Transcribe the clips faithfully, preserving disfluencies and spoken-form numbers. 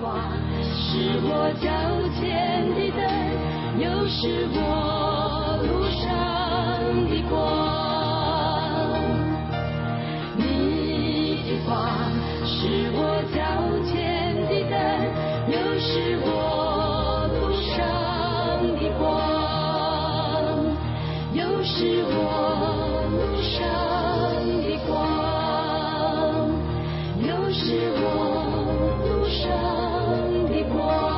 话是我脚前的灯，又是我路上的光。你的话是我脚前的灯，又是我路上的光，又是我路上的光，又是我路上的光。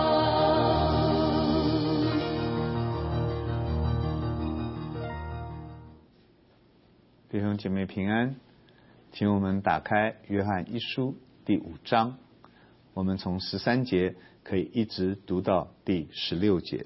弟兄姐妹平安，请我们打开约翰一书第五章，我们从十三节可以一直读到第十六节。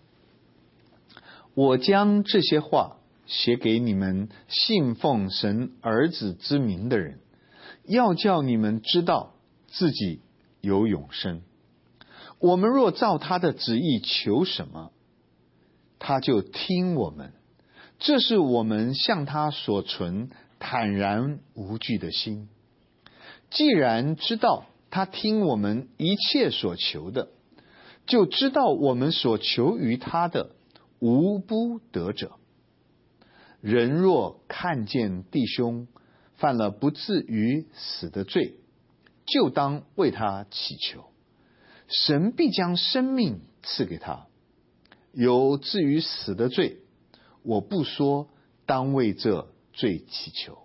我将这些话写给你们信奉神儿子之名的人，要叫你们知道自己有永生。我们若照他的旨意求什么，他就听我们。这是我们向他所存坦然无惧的心。既然知道他听我们一切所求的，就知道我们所求于他的无不得者。人若看见弟兄犯了不至于死的罪，就当为他祈求，神必将生命赐给他。有至于死的罪，我不说，当为这罪祈求。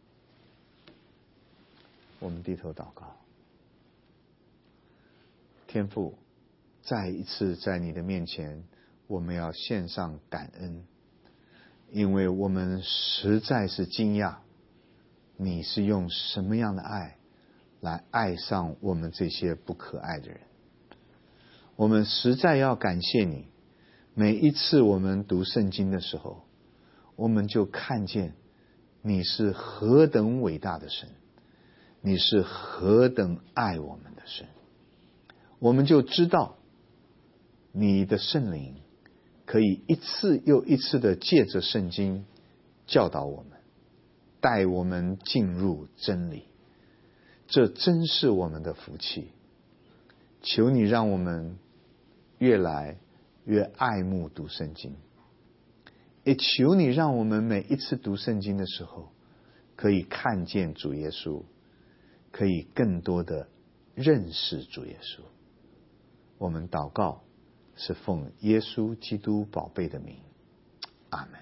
我们低头祷告。天父，再一次在你的面前，我们要献上感恩，因为我们实在是惊讶，你是用什么样的爱来爱上我们这些不可爱的人。我们实在要感谢你，每一次我们读圣经的时候，我们就看见你是何等伟大的神，你是何等爱我们的神。我们就知道你的圣灵可以一次又一次的借着圣经教导我们，带我们进入真理，这真是我们的福气。求你让我们越来越爱慕读圣经，也求你让我们每一次读圣经的时候，可以看见主耶稣，可以更多的认识主耶稣。我们祷告是奉耶稣基督宝贝的名，阿们。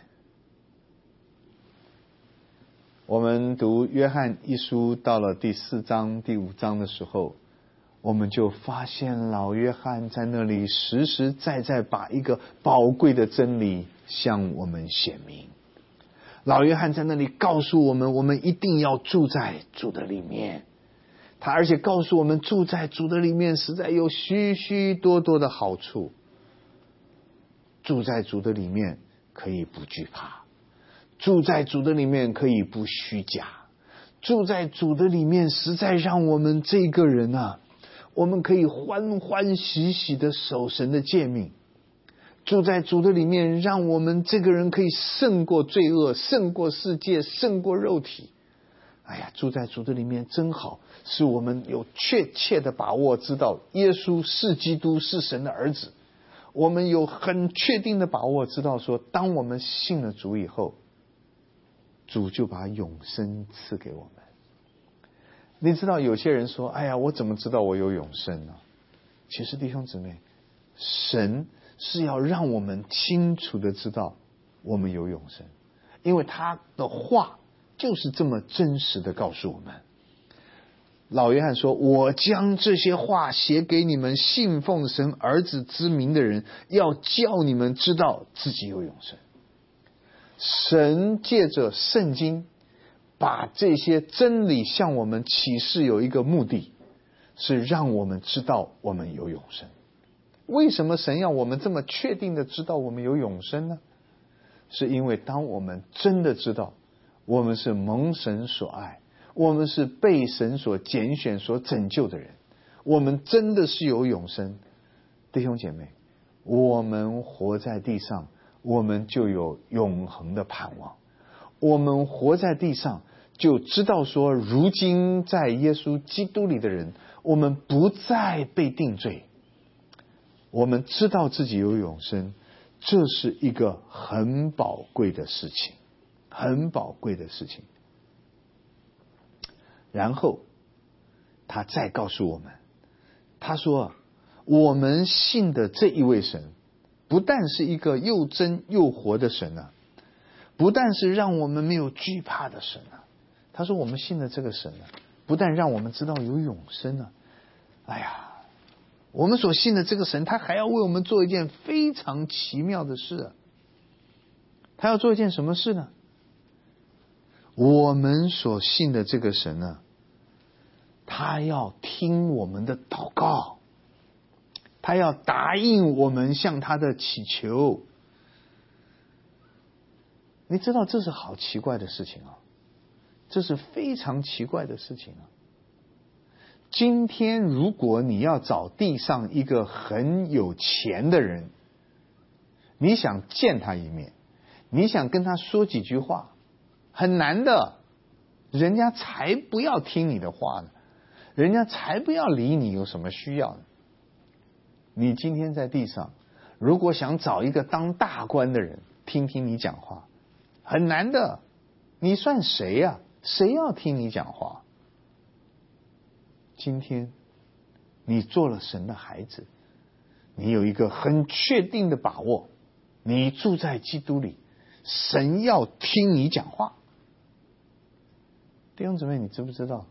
我们读约翰一书到了第四章第五章的时候，我们就发现老约翰在那里实实在在把一个宝贵的真理向我们显明。老约翰在那里告诉我们，我们一定要住在主的里面。他而且告诉我们，住在主的里面实在有许许多多的好处。住在主的里面可以不惧怕，住在主的里面可以不虚假，住在主的里面实在让我们这个人啊，我们可以欢欢喜喜的守神的诫命。住在主的里面，让我们这个人可以胜过罪恶，胜过世界，胜过肉体。哎呀，住在主的里面真好，是我们有确切的把握，知道耶稣是基督，是神的儿子。我们有很确定的把握，知道说，当我们信了主以后，主就把永生赐给我们。你知道有些人说，哎呀，我怎么知道我有永生呢？其实弟兄姊妹，神是要让我们清楚的知道我们有永生，因为他的话就是这么真实的告诉我们。老约翰说，我将这些话写给你们信奉神儿子之名的人，要叫你们知道自己有永生。神借着圣经把这些真理向我们启示，有一个目的，是让我们知道我们有永生。为什么神要我们这么确定的知道我们有永生呢？是因为当我们真的知道我们是蒙神所爱，我们是被神所拣选所拯救的人，我们真的是有永生。弟兄姐妹，我们活在地上，我们就有永恒的盼望。我们活在地上就知道说，如今在耶稣基督里的人， 我们不再被定罪，我们知道自己有永生，这是一个很宝贵的事情，很宝贵的事情。然后他再告诉我们，他说我们信的这一位神不但是一个又真又活的神啊，不但是让我们没有惧怕的神啊，他说我们信的这个神啊，不但让我们知道有永生啊，哎呀，我们所信的这个神，他还要为我们做一件非常奇妙的事啊。他要做一件什么事呢？我们所信的这个神呢，他要听我们的祷告，他要答应我们向他的祈求。你知道这是好奇怪的事情啊，这是非常奇怪的事情啊。今天如果你要找地上一个很有钱的人，你想见他一面，你想跟他说几句话，很难的，人家才不要听你的话呢，人家才不要理你有什么需要呢。你今天在地上如果想找一个当大官的人听听你讲话，很难的，你算谁呀？谁要听你讲话？今天你做了神的孩子，你有一个很确定的把握，你住在基督里，神要听你讲话。弟兄姊妹，你知不知道，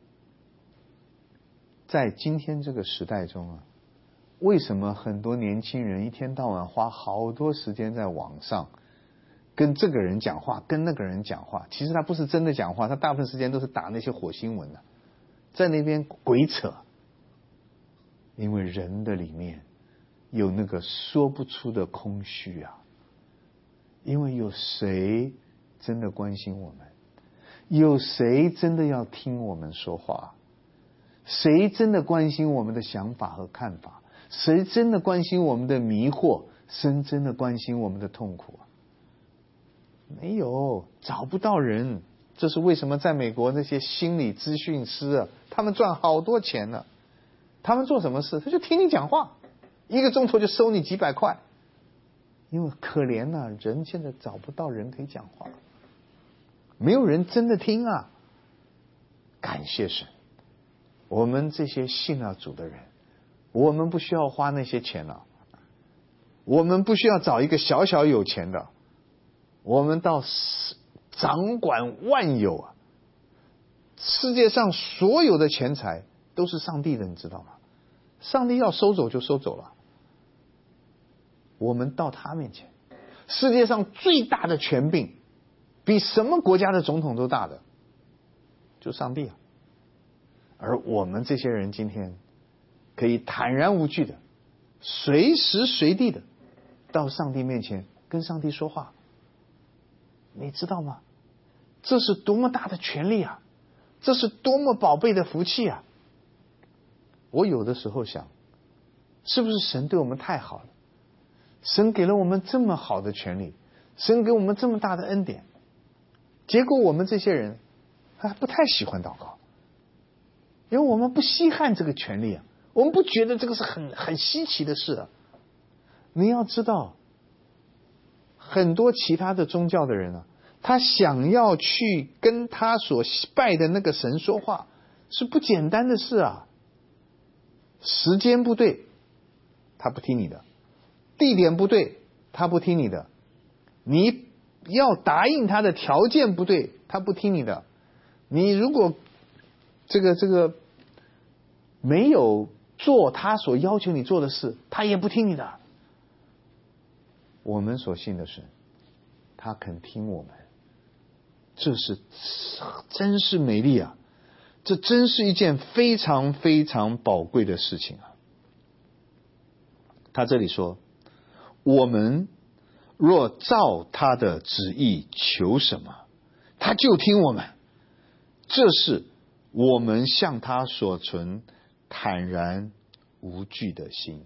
在今天这个时代中啊，为什么很多年轻人一天到晚花好多时间在网上跟这个人讲话，跟那个人讲话？其实他不是真的讲话，他大部分时间都是打那些火星文啊，在那边鬼扯。因为人的里面有那个说不出的空虚啊，因为有谁真的关心我们？有谁真的要听我们说话？谁真的关心我们的想法和看法？谁真的关心我们的迷惑？谁真的关心我们的痛苦啊？没有，找不到人。这是为什么在美国那些心理咨询师啊，他们赚好多钱呢？他们做什么事？他就听你讲话，一个钟头就收你几百块。因为可怜啊，人现在找不到人可以讲话，没有人真的听啊。感谢神，我们这些信了主的人，我们不需要花那些钱了，我们不需要找一个小小有钱的，我们到掌管万有啊，世界上所有的钱财都是上帝的，你知道吗？上帝要收走就收走了，我们到他面前，世界上最大的权柄，比什么国家的总统都大的，就上帝啊。而我们这些人今天可以坦然无惧的，随时随地的到上帝面前跟上帝说话，你知道吗？这是多么大的权利啊，这是多么宝贝的福气啊。我有的时候想，是不是神对我们太好了？神给了我们这么好的权利，神给我们这么大的恩典，结果我们这些人还不太喜欢祷告，因为我们不稀罕这个权利啊，我们不觉得这个是很很稀奇的事啊。你要知道，很多其他的宗教的人啊，他想要去跟他所拜的那个神说话，是不简单的事啊。时间不对，他不听你的；地点不对，他不听你的；你要答应他的条件不对，他不听你的。你如果这个这个没有做他所要求你做的事，他也不听你的。我们所信的神，他肯听我们，这是真是美丽啊！这真是一件非常非常宝贵的事情啊！他这里说，我们若照他的旨意求什么，他就听我们。这是我们向他所存坦然无惧的心。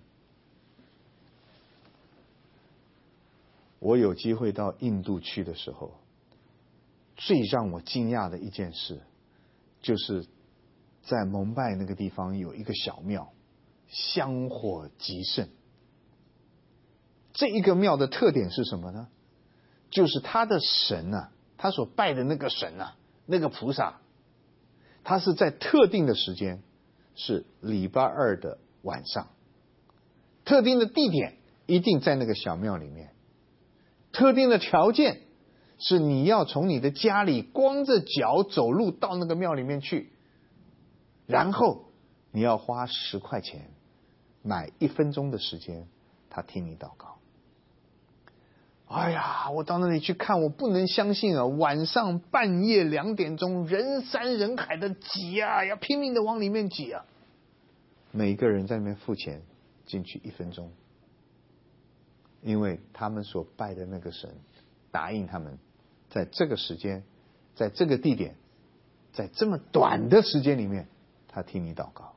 我有机会到印度去的时候，最让我惊讶的一件事，就是在蒙拜那个地方有一个小庙，香火极盛。这一个庙的特点是什么呢？就是他的神啊，他所拜的那个神啊，那个菩萨，他是在特定的时间，是礼拜二的晚上，特定的地点一定在那个小庙里面，特定的条件是你要从你的家里光着脚走路到那个庙里面去，然后你要花十块钱买一分钟的时间，他听你祷告。哎呀，我到那里去看，我不能相信啊！晚上半夜两点钟，人山人海的挤啊，要拼命的往里面挤啊。每个人在那边付钱进去一分钟，因为他们所拜的那个神答应他们，在这个时间，在这个地点，在这么短的时间里面，他听你祷告。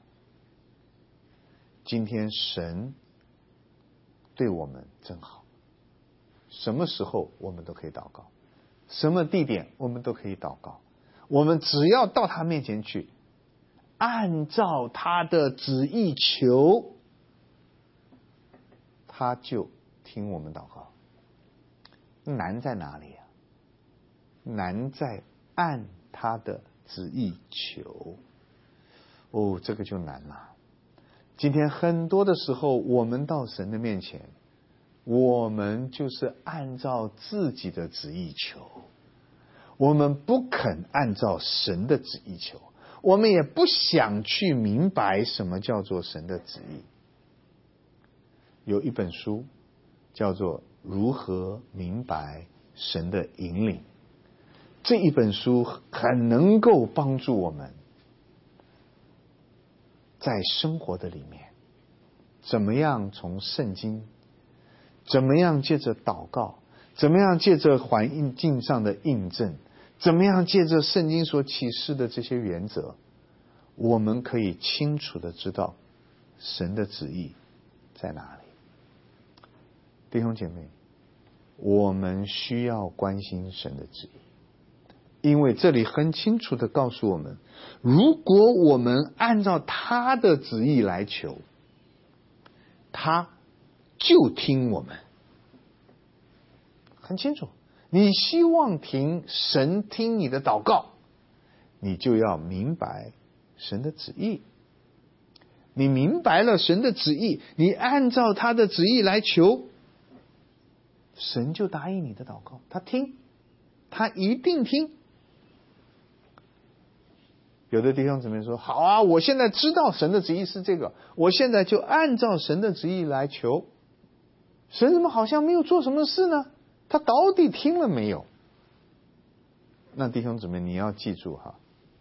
今天神对我们真好。什么时候我们都可以祷告，什么地点我们都可以祷告，我们只要到他面前去，按照他的旨意求，他就听我们祷告。难在哪里啊？难在按他的旨意求。哦，这个就难了。今天很多的时候，我们到神的面前，我们就是按照自己的旨意求，我们不肯按照神的旨意求，我们也不想去明白什么叫做神的旨意。有一本书叫做《如何明白神的引领》，这一本书很能够帮助我们在生活的里面，怎么样从圣经，怎么样借着祷告，怎么样借着环境上的印证，怎么样借着圣经所启示的这些原则，我们可以清楚的知道神的旨意在哪里。弟兄姐妹，我们需要关心神的旨意，因为这里很清楚的告诉我们，如果我们按照他的旨意来求，他就听我们。很清楚，你希望听神听你的祷告，你就要明白神的旨意。你明白了神的旨意，你按照他的旨意来求，神就答应你的祷告，他听，他一定听。有的弟兄姊妹说，好啊，我现在知道神的旨意是这个，我现在就按照神的旨意来求，神怎么好像没有做什么事呢？他到底听了没有？那弟兄姊妹，你要记住哈，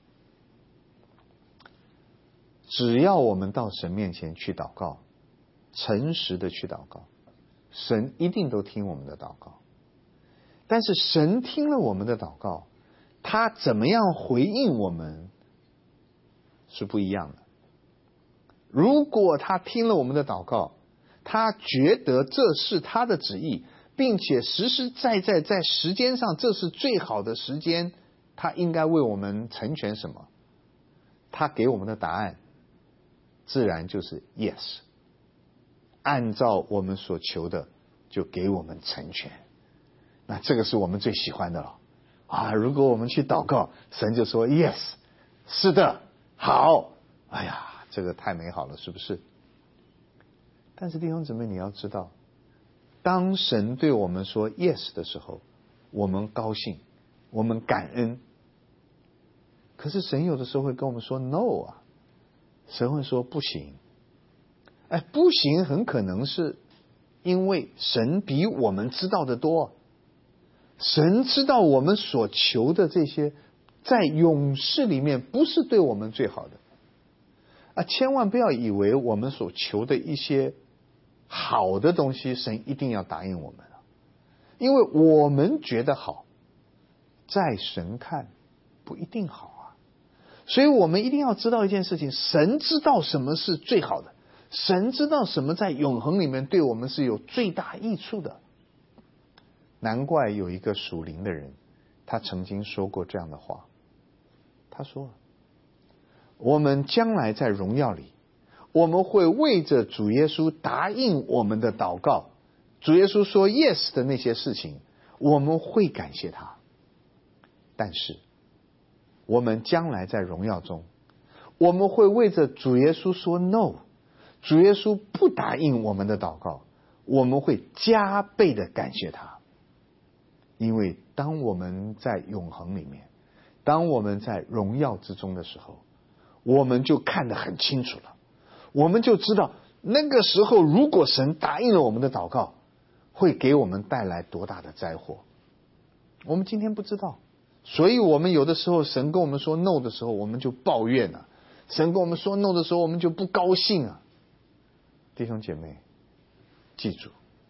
只要我们到神面前去祷告，诚实的去祷告，神一定都听我们的祷告。但是神听了我们的祷告，他怎么样回应我们是不一样的。如果他听了我们的祷告，他觉得这是他的旨意，并且实实在在在时间上这是最好的时间，他应该为我们成全什么，他给我们的答案自然就是 yes， 按照我们所求的就给我们成全。那这个是我们最喜欢的了啊！如果我们去祷告，神就说 yes， 是的，好，哎呀，这个太美好了，是不是？但是弟兄姊妹，你要知道，当神对我们说 yes 的时候，我们高兴，我们感恩。可是神有的时候会跟我们说 no 啊，神会说不行。哎，不行很可能是因为神比我们知道的多，神知道我们所求的这些在永世里面不是对我们最好的啊！千万不要以为我们所求的一些好的东西神一定要答应我们，因为我们觉得好，在神看不一定好啊。所以我们一定要知道一件事情，神知道什么是最好的，神知道什么在永恒里面对我们是有最大益处的。难怪有一个属灵的人，他曾经说过这样的话，他说， 我们将来在荣耀里，我们会为着主耶稣答应我们的祷告，主耶稣说 yes 的那些事情，我们会感谢他。但是我们将来在荣耀中，我们会为着主耶稣说 no， 主耶稣不答应我们的祷告，我们会加倍的感谢他。因为当我们在永恒里面，当我们在荣耀之中的时候，我们就看得很清楚了，我们就知道那个时候如果神答应了我们的祷告，会给我们带来多大的灾祸。我们今天不知道，所以我们有的时候神跟我们说 no 的时候，我们就抱怨了，神跟我们说 no 的时候，我们就不高兴啊。弟兄姐妹，记住，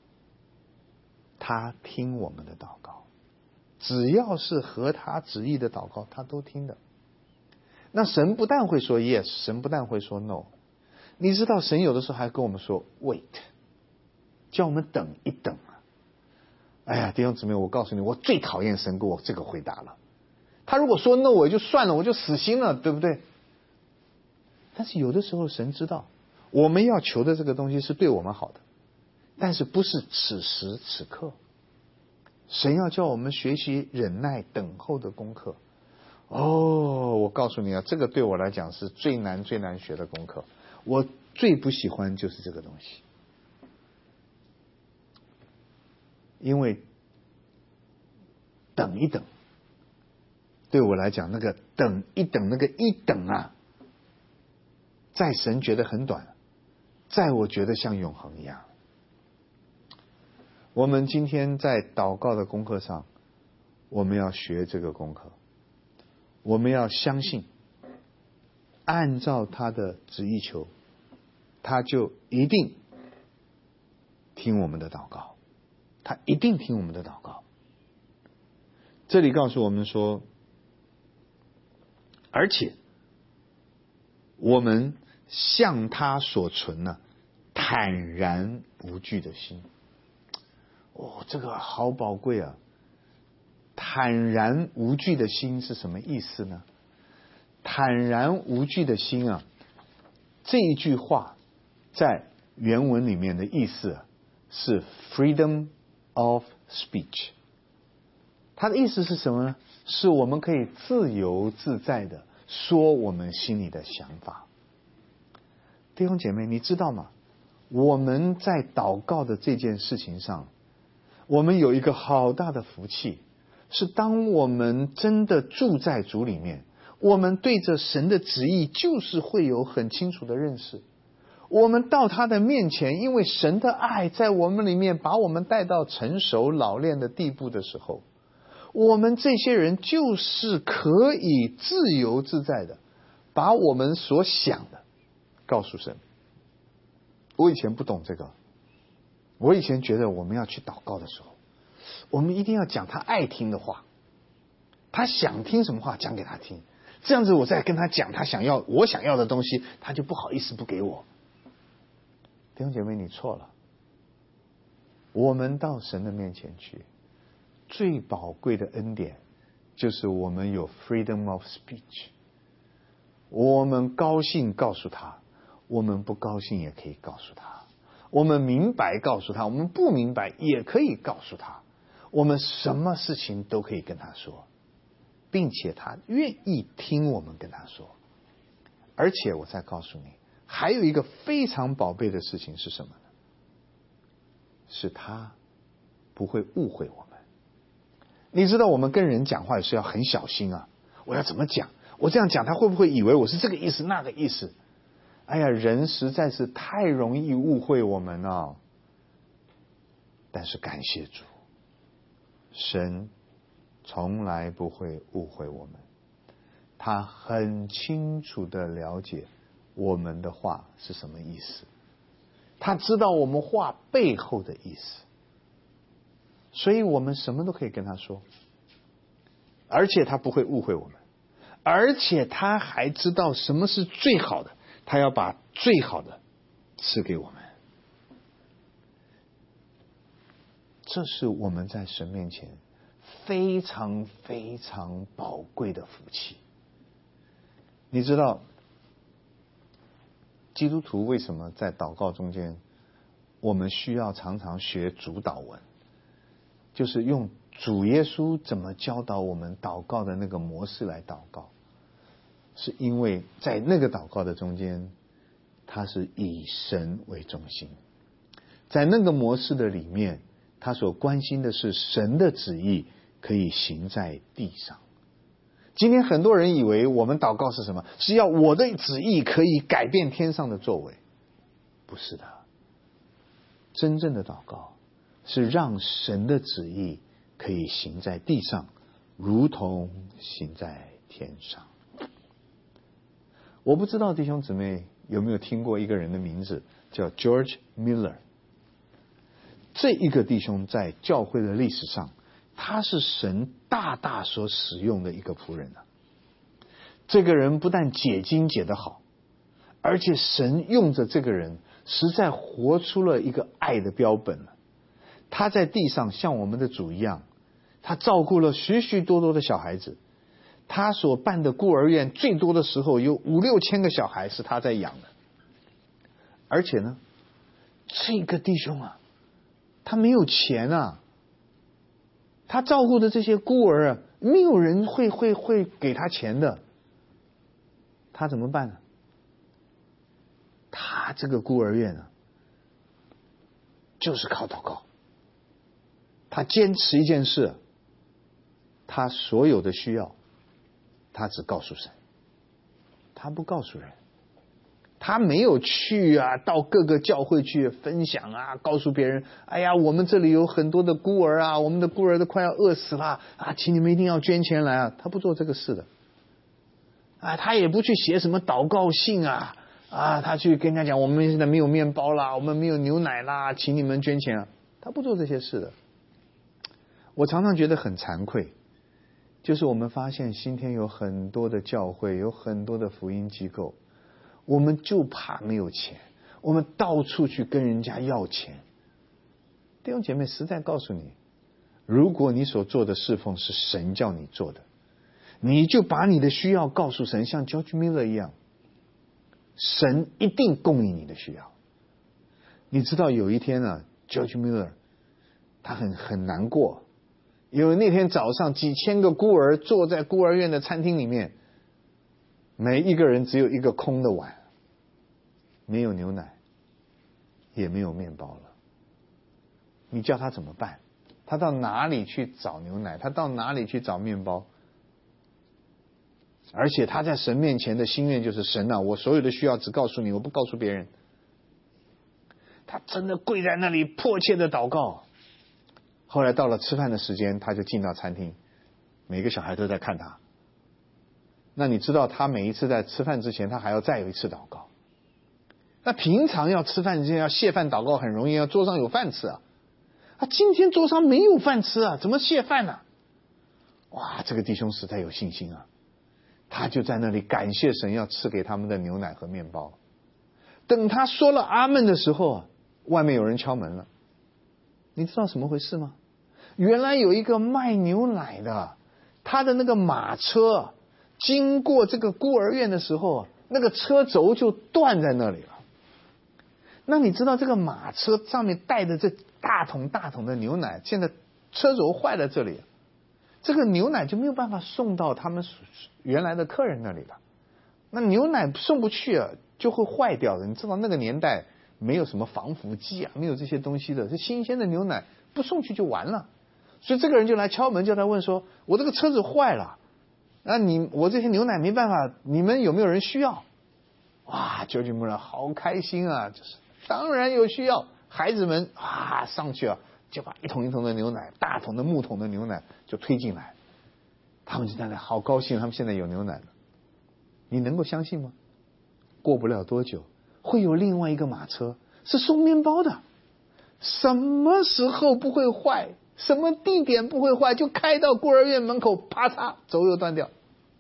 他听我们的祷告，只要是合他旨意的祷告，他都听的。那神不但会说 yes， 神不但会说 no， 你知道神有的时候还跟我们说 wait， 叫我们等一等啊。哎呀，弟兄姊妹，我告诉你，我最讨厌神给我这个回答了。他如果说 no 我就算了，我就死心了，对不对？但是有的时候神知道我们要求的这个东西是对我们好的，但是不是此时此刻。神要叫我们学习忍耐等候的功课。哦，我告诉你啊，这个对我来讲是最难最难学的功课。我最不喜欢就是这个东西，因为等一等对我来讲，那个等一等那个一等啊，在神觉得很短，在我觉得像永恒一样。我们今天在祷告的功课上，我们要学这个功课，我们要相信按照他的旨意求，他就一定听我们的祷告，他一定听我们的祷告。这里告诉我们说，而且我们向他所存呢坦然无惧的心。哦，这个好宝贵啊！坦然无惧的心是什么意思呢？坦然无惧的心啊，这一句话在原文里面的意思啊，是 freedom of speech。它的意思是什么呢？是我们可以自由自在的说我们心里的想法。弟兄姐妹，你知道吗？我们在祷告的这件事情上，我们有一个好大的福气，是当我们真的住在主里面，我们对着神的旨意就是会有很清楚的认识。我们到他的面前，因为神的爱在我们里面把我们带到成熟老练的地步的时候，我们这些人就是可以自由自在的把我们所想的告诉神。我以前不懂这个，我以前觉得我们要去祷告的时候，我们一定要讲他爱听的话，他想听什么话讲给他听，这样子我再跟他讲他想要我想要的东西，他就不好意思不给我。弟兄姐妹，你错了。我们到神的面前去，最宝贵的恩典就是我们有 freedom of speech。 我们高兴告诉他，我们不高兴也可以告诉他，我们明白告诉他，我们不明白也可以告诉他，我们什么事情都可以跟他说，并且他愿意听我们跟他说。而且我再告诉你，还有一个非常宝贝的事情是什么呢？是他不会误会我们。你知道我们跟人讲话也是要很小心啊，我要怎么讲，我这样讲他会不会以为我是这个意思那个意思。哎呀，人实在是太容易误会我们了。但是感谢主，神从来不会误会我们，他很清楚的了解我们的话是什么意思，他知道我们话背后的意思，所以我们什么都可以跟他说，而且他不会误会我们，而且他还知道什么是最好的，他要把最好的赐给我们。这是我们在神面前非常非常宝贵的福气。你知道基督徒为什么在祷告中间，我们需要常常学主祷文，就是用主耶稣怎么教导我们祷告的那个模式来祷告，是因为在那个祷告的中间，他是以神为中心，在那个模式的里面，他所关心的是神的旨意可以行在地上。今天很多人以为我们祷告是什么？是要我的旨意可以改变天上的作为。不是的，真正的祷告是让神的旨意可以行在地上，如同行在天上。我不知道弟兄姊妹有没有听过一个人的名字，叫 George Miller。 这一个弟兄在教会的历史上，他是神大大所使用的一个仆人啊。这个人不但解经解得好，而且神用着这个人实在活出了一个爱的标本了。他在地上像我们的主一样，他照顾了许许多多的小孩子，他所办的孤儿院最多的时候有五六千个小孩是他在养的。而且呢，这个弟兄啊，他没有钱啊，他照顾的这些孤儿啊，没有人会会会给他钱的，他怎么办呢？他这个孤儿院啊，就是靠祷告。他坚持一件事，他所有的需要，他只告诉神，他不告诉人。他没有去啊，到各个教会去分享啊，告诉别人，哎呀，我们这里有很多的孤儿啊，我们的孤儿都快要饿死了啊，请你们一定要捐钱来啊。他不做这个事的啊，他也不去写什么祷告信啊啊，他去跟人家讲，我们现在没有面包啦，我们没有牛奶啦，请你们捐钱啊。他不做这些事的。我常常觉得很惭愧，就是我们发现今天有很多的教会，有很多的福音机构，我们就怕没有钱，我们到处去跟人家要钱。弟兄姐妹，实在告诉你，如果你所做的侍奉是神叫你做的，你就把你的需要告诉神，像 George Miller 一样，神一定供应你的需要。你知道有一天啊 George Miller 他很很难过，因为那天早上几千个孤儿坐在孤儿院的餐厅里面，每一个人只有一个空的碗，没有牛奶，也没有面包了。你叫他怎么办？他到哪里去找牛奶？他到哪里去找面包？而且他在神面前的心愿就是，神啊，我所有的需要只告诉你，我不告诉别人。他真的跪在那里迫切的祷告。后来到了吃饭的时间，他就进到餐厅，每个小孩都在看他。那你知道他每一次在吃饭之前，他还要再有一次祷告。那平常要吃饭之前要谢饭祷告很容易，要桌上有饭吃啊。啊，今天桌上没有饭吃啊，怎么谢饭呢？哇，这个弟兄实在有信心啊，他就在那里感谢神要赐给他们的牛奶和面包。等他说了阿们的时候啊，外面有人敲门了。你知道什么回事吗？原来有一个卖牛奶的，他的那个马车经过这个孤儿院的时候，那个车轴就断在那里了。那你知道这个马车上面带的这大桶大桶的牛奶，现在车轴坏在这里，这个牛奶就没有办法送到他们原来的客人那里了。那牛奶送不去啊，就会坏掉的。你知道那个年代没有什么防腐剂啊，没有这些东西的，这新鲜的牛奶不送去就完了。所以这个人就来敲门，叫他问说，我这个车子坏了，那你我这些牛奶没办法，你们有没有人需要？哇，George Miller好开心啊，就是当然有需要。孩子们啊上去啊，就把一桶一桶的牛奶，大桶的木桶的牛奶就推进来，他们就在那好高兴，他们现在有牛奶了。你能够相信吗？过不了多久会有另外一个马车是送面包的，什么时候不会坏，什么地点不会坏，就开到孤儿院门口，啪嚓轴又断掉。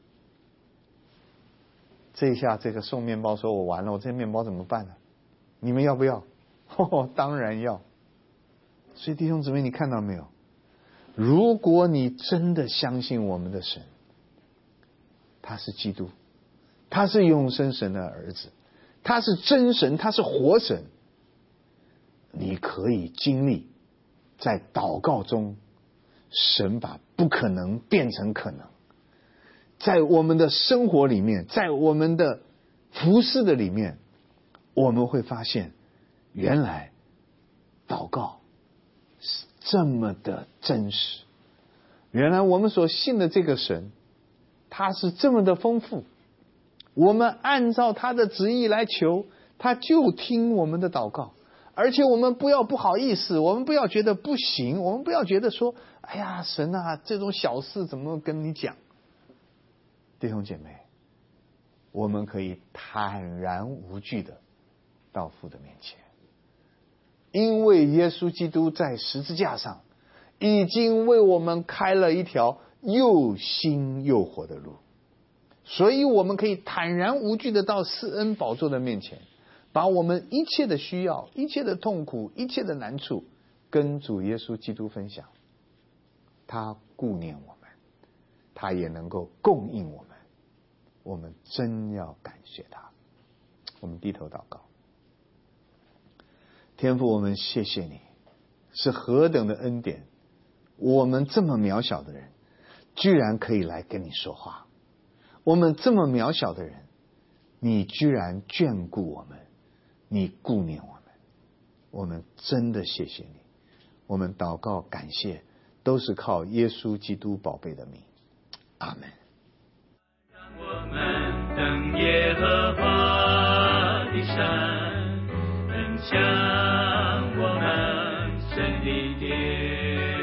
这一下这个送面包说，我完了，我这些面包怎么办呢？你们要不要？哦，当然要。所以弟兄姊妹，你看到没有？如果你真的相信我们的神，他是基督，他是永生神的儿子， 他是真神，他是活神。你可以经历在祷告中，神把不可能变成可能。在我们的生活里面，在我们的服事的里面，我们会发现，原来祷告是这么的真实。原来我们所信的这个神，他是这么的丰富。我们按照他的旨意来求，他就听我们的祷告。而且我们不要不好意思，我们不要觉得不行，我们不要觉得说，哎呀，神啊，这种小事怎么跟你讲？弟兄姐妹，我们可以坦然无惧的到父的面前，因为耶稣基督在十字架上已经为我们开了一条又新又活的路，所以我们可以坦然无惧的到施恩宝座的面前，把我们一切的需要、一切的痛苦、一切的难处跟主耶稣基督分享。他顾念我们，他也能够供应我们，我们真要感谢他。我们低头祷告。天父，我们谢谢你，是何等的恩典，我们这么渺小的人居然可以来跟你说话，我们这么渺小的人，你居然眷顾我们，你顾念我们，我们真的谢谢你。我们祷告感谢都是靠耶稣基督宝贝的名，阿们。 让我们等耶和华的神，恩将我们胜利的